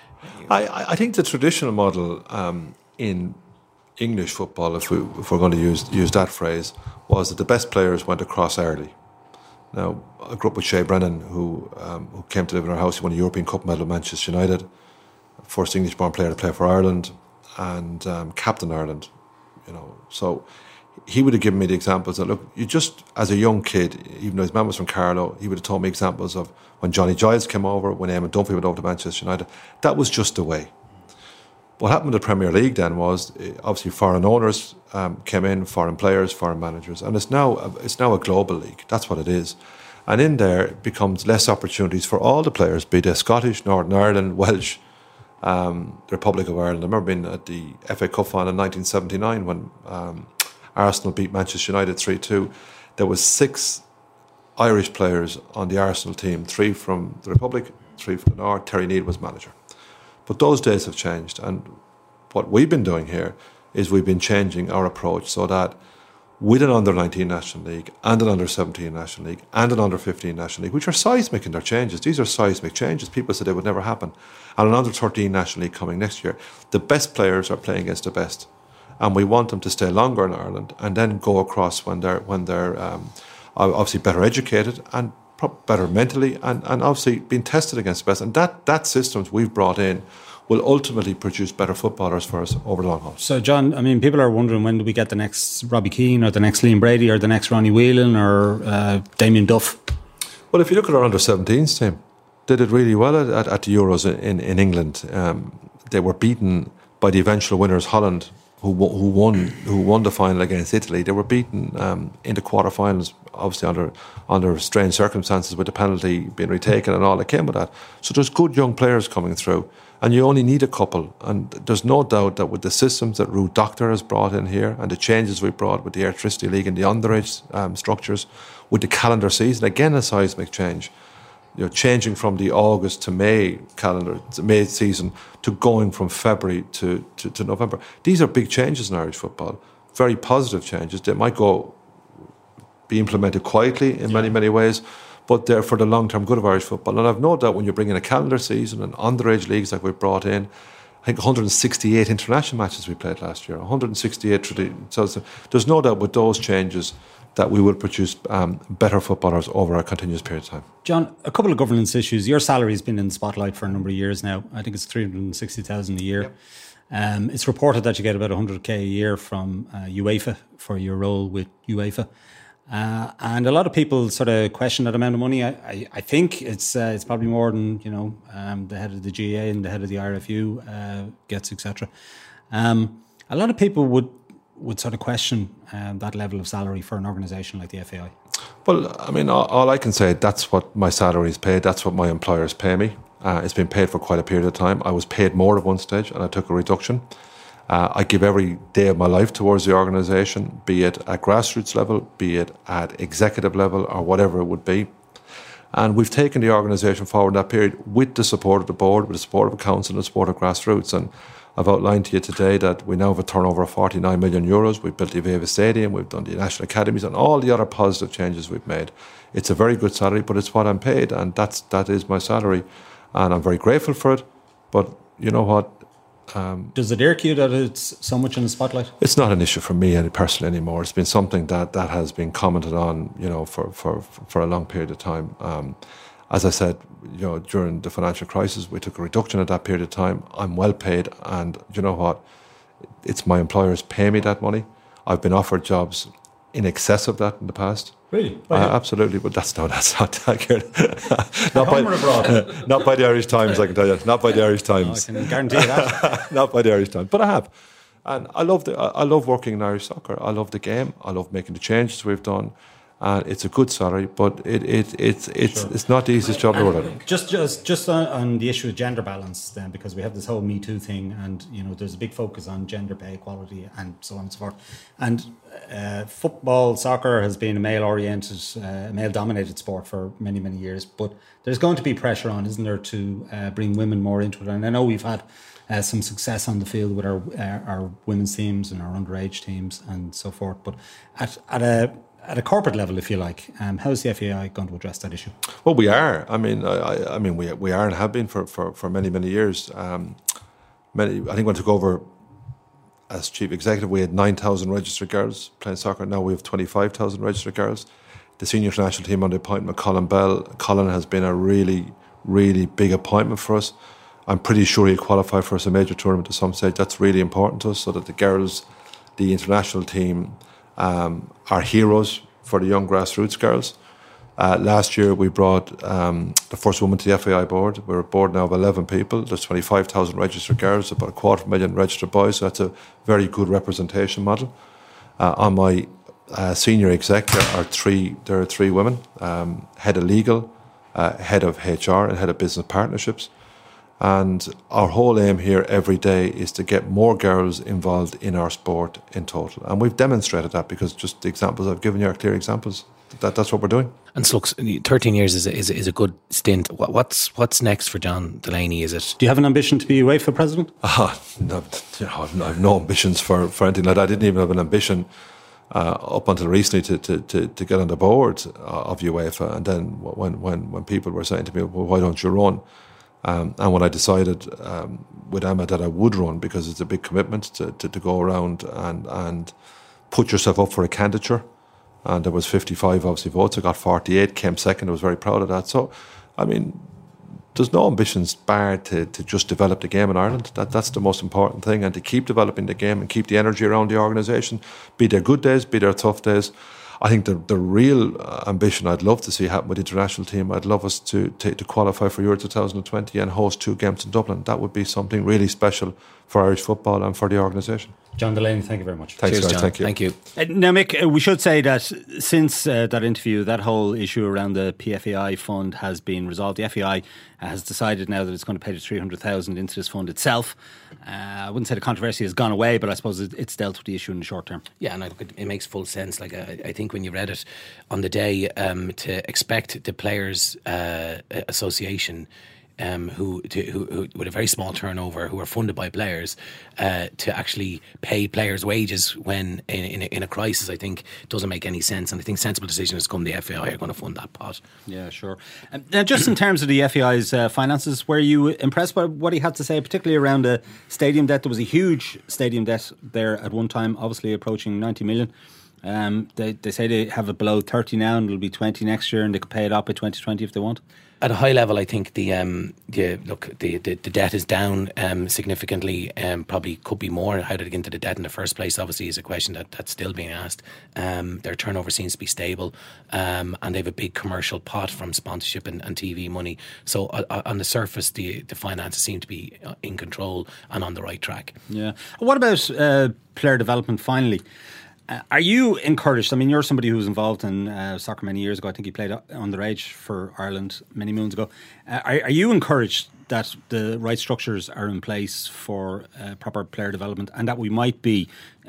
I, I think the traditional model um, in English football, if, we, if we're going to use use that phrase, was that the best players went across early. Now, I grew up with Shea Brennan, who um, who came to live in our house. He won a European Cup medal with Manchester United, first English-born player to play for Ireland, and um, captain Ireland. You know, so he would have given me the examples that, look, you just, as a young kid, even though his man was from Carlow, he would have told me examples of when Johnny Giles came over, when Eamon Dunphy went over to Manchester United. That was just the way. What happened in the Premier League then was, obviously, foreign owners um, came in, foreign players, foreign managers, and it's now a, it's now a global league. That's what it is. And in there, it becomes less opportunities for all the players, be they Scottish, Northern Ireland, Welsh, um, the Republic of Ireland. I remember being at the F A Cup final in nineteen seventy-nine when um, Arsenal beat Manchester United three two. There was six Irish players on the Arsenal team, three from the Republic, three from the North. Terry Neal was manager. But those days have changed, and what we've been doing here is we've been changing our approach so that with an under nineteen National League and an under seventeen National League and an under fifteen National League, which are seismic in their changes, these are seismic changes, people said they would never happen, and an under thirteen National League coming next year, the best players are playing against the best, and we want them to stay longer in Ireland and then go across when they're when they're um, obviously better educated and better mentally, and, and obviously being tested against the best. And that, that systems we've brought in will ultimately produce better footballers for us over the long haul. So, John, I mean, people are wondering, when do we get the next Robbie Keane or the next Liam Brady or the next Ronnie Whelan or uh, Damien Duff? Well, if you look at our under seventeens team, they did really well at, at, at the Euros in, in England. Um, they were beaten by the eventual winners, Holland, who who won who won the final against Italy. They were beaten um, in the quarterfinals, obviously under under strange circumstances, with the penalty being retaken and all that came with that. So there's good young players coming through, and you only need a couple. And there's no doubt that with the systems that Ruth Doctor has brought in here, and the changes we brought with the Electricity League and the underage um, structures, with the calendar season, again a seismic change. You know, changing from the August to May calendar, to May season, to going from February to, to, to November. These are big changes in Irish football, very positive changes. They might go be implemented quietly in many, many ways, but they're for the long-term good of Irish football. And I've no doubt when you bring in a calendar season and underage leagues like we've brought in, I think one hundred sixty-eight international matches we played last year, one hundred sixty-eight. So there's no doubt with those changes that we will produce um, better footballers over a continuous period of time. John, a couple of governance issues. Your salary has been in the spotlight for a number of years now. I think it's three hundred sixty thousand a year. Yep. Um, it's reported that you get about one hundred k a year from uh, UEFA for your role with UEFA. Uh, and a lot of people sort of question that amount of money. I, I, I think it's uh, it's probably more than, you know, um, the head of the G A A and the head of the R F U uh, gets, et cetera. Um, a lot of people would would sort of question um, that level of salary for an organisation like the F A I. Well, I mean, all, all I can say, that's what my salary is paid. That's what my employers pay me. Uh, it's been paid for quite a period of time. I was paid more at one stage and I took a reduction. Uh, I give every day of my life towards the organisation, be it at grassroots level, be it at executive level, or whatever it would be. And we've taken the organisation forward in that period with the support of the board, with the support of the council, and the support of grassroots. And I've outlined to you today that we now have a turnover of forty-nine million euros. We've built the Aveva Stadium, we've done the National Academies, and all the other positive changes we've made. It's a very good salary, but it's what I'm paid, and that's that is my salary, and I'm very grateful for it. But you know what? Um, Does it irk you that it's so much in the spotlight? It's not an issue for me any personally anymore. It's been something that, that has been commented on, you know, for, for, for a long period of time. Um, as I said, you know, during the financial crisis, we took a reduction at that period of time. I'm well paid, and you know what? It's my employers pay me that money. I've been offered jobs in excess of that in the past. Really? Uh, absolutely, but that's no, that's not accurate. not, by, uh, not by the Irish Times, I can tell you. Not by the Irish Times. No, I can guarantee you that. Not by the Irish Times, but I have, and I love the. I love working in Irish soccer. I love the game. I love making the changes we've done, and it's a good salary, but it it it's it's sure. it's not the easiest job in the world. Just just just on, on the issue of gender balance, then, because we have this whole Me Too thing, and you know, there's a big focus on gender pay equality and so on and so forth, and. Uh, football, soccer has been a male-oriented, uh, male-dominated sport for many, many years. But there's going to be pressure on, isn't there, to uh, bring women more into it? And I know we've had uh, some success on the field with our uh, our women's teams and our underage teams and so forth. But at at a at a corporate level, if you like, um, how is the F A I going to address that issue? Well, we are. I mean, I, I mean, we we are and have been for for, for many, many years. Um, many, I think when I took over as chief executive, we had nine thousand registered girls playing soccer. Now we have twenty-five thousand registered girls. The senior international team under the appointment of Colin Bell. Colin has been a really, really big appointment for us. I'm pretty sure he'll qualify for us a major tournament at some stage. That's really important to us, so that the girls, the international team, um, are heroes for the young grassroots girls. Uh, last year we brought um, the first woman to the F A I board. We're a board now of eleven people. There's twenty-five thousand registered girls, about a quarter of a million registered boys, so that's a very good representation model. Uh, on my uh, senior exec, there are three, there are three women, um, head of legal, uh, head of H R and head of business partnerships. And our whole aim here every day is to get more girls involved in our sport in total. And we've demonstrated that, because just the examples I've given you are clear examples. That, that's what we're doing. And so, thirteen years is a, is a, is a good stint. What's what's next for John Delaney? Is it? Do you have an ambition to be UEFA president? Ah, no, you know, I have no ambitions for, for anything like that. I didn't even have an ambition uh, up until recently to, to, to, to get on the board of UEFA. And then when when when people were saying to me, "Well, why don't you run?" Um, and when I decided um, with Emma that I would run, because it's a big commitment to, to, to go around and and put yourself up for a candidature. and there was fifty-five obviously votes. I got forty-eight, came second. I was very proud of that. So, I mean, there's no ambitions barred to, to just develop the game in Ireland. That That's the most important thing, and to keep developing the game and keep the energy around the organisation, be there good days, be there tough days. I think the the real ambition I'd love to see happen with the international team, I'd love us to to, to qualify for Euro twenty twenty and host two games in Dublin. That would be something really special for Irish football and for the organisation. John Delaney, thank you very much. Thanks, Cheers, guys. John. Thank you. Thank you. Uh, now, Mick, uh, we should say that since uh, that interview, that whole issue around the P F A I fund has been resolved. The F A I uh, has decided now that it's going to pay the three hundred thousand into this fund itself. Uh, I wouldn't say the controversy has gone away, but I suppose it, it's dealt with the issue in the short term. Yeah, and I, it, it makes full sense. Like I, I think when you read it on the day, um, to expect the Players uh, Association, Um, who, to, who, who with a very small turnover, who are funded by players, uh, to actually pay players' wages when in, in, a, in a crisis, I think doesn't make any sense. And I think sensible decision has come. The F A I are going to fund that pot. Yeah, sure. Um, now, just in terms of the F A I's uh, finances, were you impressed by what he had to say, particularly around the stadium debt? There was a huge stadium debt there at one time, obviously approaching ninety million. Um, they, they say they have it below thirty now, and it'll be twenty next year, and they could pay it up by twenty twenty if they want. At a high level, I think the um, the look the, the, the debt is down um, significantly. Um, probably could be more. How did it get into the debt in the first place? Obviously, is a question that, that's still being asked. Um, their turnover seems to be stable, um, and they have a big commercial pot from sponsorship and, and T V money. So uh, on the surface, the the finances seem to be in control and on the right track. Yeah. What about uh, player development? Finally. Uh, are you encouraged? I mean, you're somebody who was involved in uh, soccer many years ago. I think you played underage for Ireland many moons ago. Uh, are, are you encouraged that the right structures are in place for uh, proper player development, and that we might be,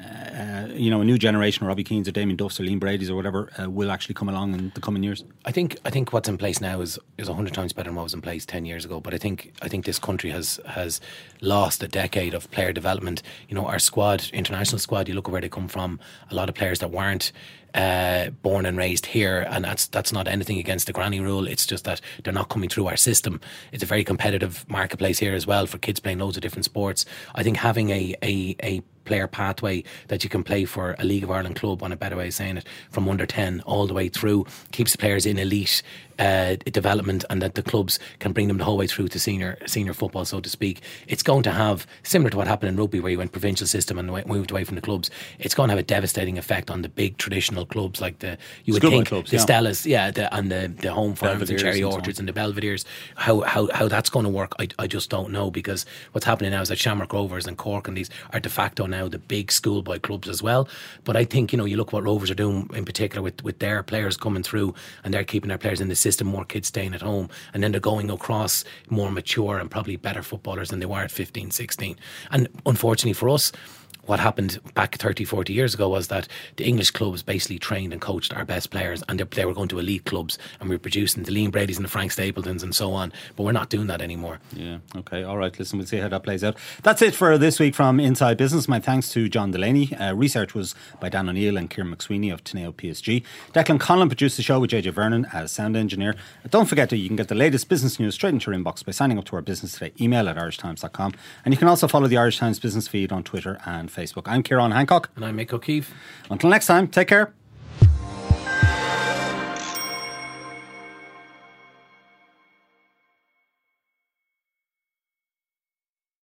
uh, you know, a new generation, or Robbie Keane's or Damien Duff's or Liam Brady's or whatever, uh, will actually come along in the coming years? I think I think what's in place now is is a hundred times better than what was in place ten years ago. But I think I think this country has has lost a decade of player development. You know, our squad, international squad, you look at where they come from. A lot of players that weren't Uh, born and raised here, and that's that's not anything against the granny rule. It's just that they're not coming through our system. It's a very competitive marketplace here as well for kids playing loads of different sports. I think having a a, a player pathway that you can play for a League of Ireland club, on a better way of saying it, from under ten all the way through, keeps the players in elite uh, development, and that the clubs can bring them the whole way through to senior senior football, so to speak. It's going to have, similar to what happened in rugby where you went provincial system and moved away from the clubs, it's going to have a devastating effect on the big traditional clubs like the, you would Schoolboy think, clubs, the yeah. Stellas, yeah, the, and the, the Home Farms and Cherry and so Orchards on. and the Belvederes. How, how, how that's going to work, I, I just don't know, because what's happening now is that Shamrock Rovers and Cork and these are de facto now the big schoolboy clubs as well. But I think, you know, you look what Rovers are doing in particular with, with their players coming through, and they're keeping their players in the system, more kids staying at home, and then they're going across more mature and probably better footballers than they were at fifteen, sixteen. And unfortunately for us, what happened back thirty, forty years ago was that the English clubs basically trained and coached our best players, and they, they were going to elite clubs, and we were producing the Liam Brady's and the Frank Stapletons and so on, but we're not doing that anymore. Yeah, okay, all right, listen, we'll see how that plays out. That's it for this week from Inside Business. My thanks to John Delaney. Uh, research was by Dan O'Neill and Kieran McSweeney of Teneo P S G. Declan Conlon produced the show with J J Vernon as sound engineer. Uh, don't forget that you can get the latest business news straight into your inbox by signing up to our Business Today email at irish times dot com, and you can also follow the Irish Times business feed on Twitter and Facebook. I'm Ciarán Hancock. And I'm Mick O'Keefe. Until next time, take care.